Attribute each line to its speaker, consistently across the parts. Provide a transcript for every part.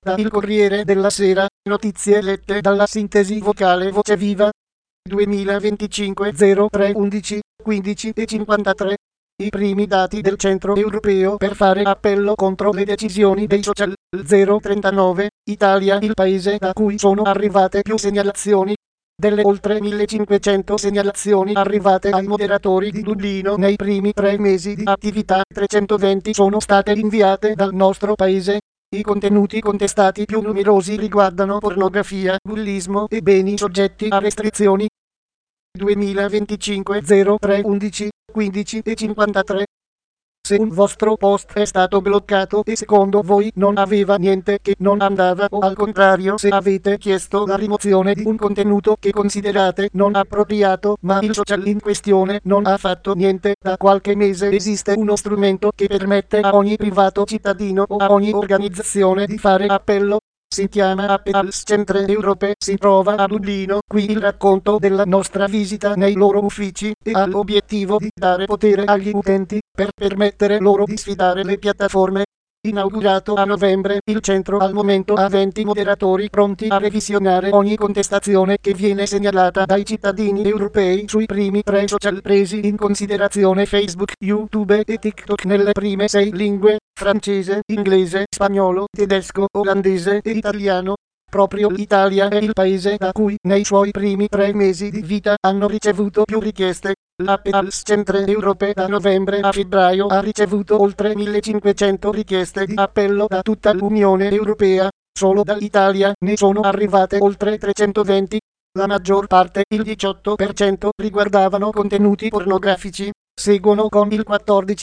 Speaker 1: Da Il Corriere della Sera, notizie lette dalla sintesi vocale Voce Viva. 2025 03 11 15 e 53. I primi dati del Centro Europeo per fare appello contro le decisioni dei social. 039. Italia, il paese da cui sono arrivate più segnalazioni. Delle oltre 1500 segnalazioni arrivate ai moderatori di Dublino nei primi 3 mesi di attività, 320 sono state inviate dal nostro paese. I contenuti contestati più numerosi riguardano pornografia, bullismo e beni soggetti a restrizioni. 2025 03 11 15 e 53. Se un vostro post è stato bloccato e secondo voi non aveva niente che non andava, o al contrario se avete chiesto la rimozione di un contenuto che considerate non appropriato ma il social in questione non ha fatto niente, da qualche mese esiste uno strumento che permette a ogni privato cittadino o a ogni organizzazione di fare appello. Si chiama Appels Centre Europe, si trova a Dublino. Qui il racconto della nostra visita nei loro uffici e ha l'obiettivo di dare potere agli utenti per permettere loro di sfidare le piattaforme. Inaugurato a novembre, il centro al momento ha 20 moderatori pronti a revisionare ogni contestazione che viene segnalata dai cittadini europei sui primi 3 social presi in considerazione: Facebook, YouTube e TikTok nelle prime 6 lingue: francese, inglese, spagnolo, tedesco, olandese e italiano. Proprio l'Italia è il paese da cui nei suoi primi 3 mesi di vita hanno ricevuto più richieste. L'Appels Centre Europe da novembre a febbraio ha ricevuto oltre 1500 richieste di appello da tutta l'Unione Europea. Solo dall'Italia ne sono arrivate oltre 320. La maggior parte, il 18%, riguardavano contenuti pornografici. Seguono con il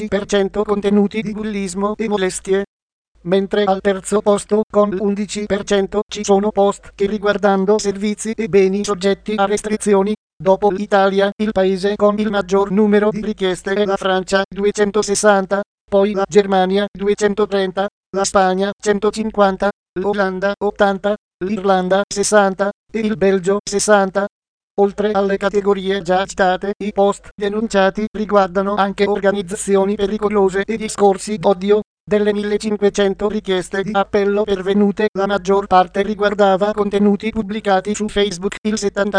Speaker 1: 14% contenuti di bullismo e molestie. Mentre al terzo posto, con l'11%, ci sono post che riguardando servizi e beni soggetti a restrizioni. Dopo l'Italia, il paese con il maggior numero di richieste è la Francia, 260, poi la Germania, 230, la Spagna, 150, l'Olanda, 80, l'Irlanda, 60, e il Belgio, 60. Oltre alle categorie già citate, i post denunciati riguardano anche organizzazioni pericolose e discorsi d'odio. Delle 1500 richieste di appello pervenute, la maggior parte riguardava contenuti pubblicati su Facebook, il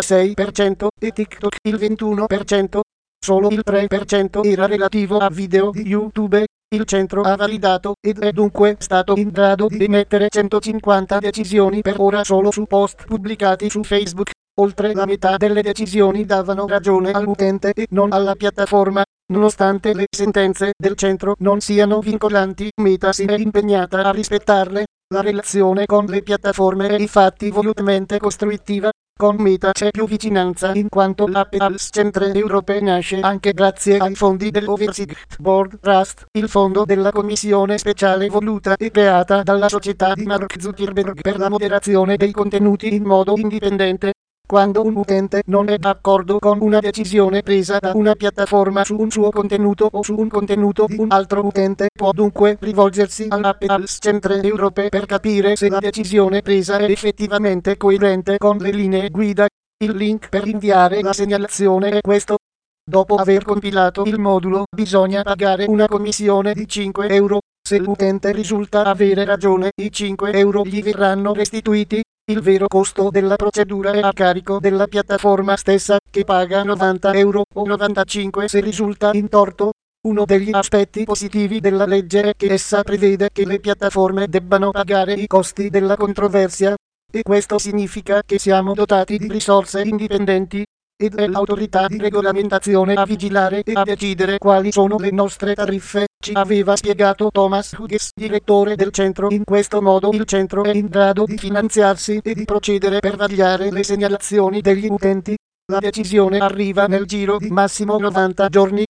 Speaker 1: 76%, e TikTok, il 21%. Solo il 3% era relativo a video di YouTube. Il centro ha validato ed è dunque stato in grado di emettere 150 decisioni per ora solo su post pubblicati su Facebook. Oltre la metà delle decisioni davano ragione all'utente e non alla piattaforma. Nonostante le sentenze del centro non siano vincolanti, Meta si è impegnata a rispettarle. La relazione con le piattaforme è infatti volutamente costruttiva. Con Meta c'è più vicinanza in quanto l'Appels Centre Europe nasce anche grazie ai fondi dell'Oversight Board Trust, il fondo della commissione speciale voluta e creata dalla società di Mark Zuckerberg per la moderazione dei contenuti in modo indipendente. Quando un utente non è d'accordo con una decisione presa da una piattaforma su un suo contenuto o su un contenuto di un altro utente, può dunque rivolgersi all'Appels Centre Europe per capire se la decisione presa è effettivamente coerente con le linee guida. Il link per inviare la segnalazione è questo. Dopo aver compilato il modulo, bisogna pagare una commissione di 5 euro. Se l'utente risulta avere ragione, i 5 euro gli verranno restituiti. Il vero costo della procedura è a carico della piattaforma stessa, che paga 90 euro o 95 se risulta in torto. Uno degli aspetti positivi della legge è che essa prevede che le piattaforme debbano pagare i costi della controversia, e questo significa che siamo dotati di risorse indipendenti, ed è l'autorità di regolamentazione a vigilare e a decidere quali sono le nostre tariffe, ci aveva spiegato Thomas Hughes, direttore del centro. In questo modo il centro è in grado di finanziarsi e di procedere per vagliare le segnalazioni degli utenti. La decisione arriva nel giro di massimo 90 giorni.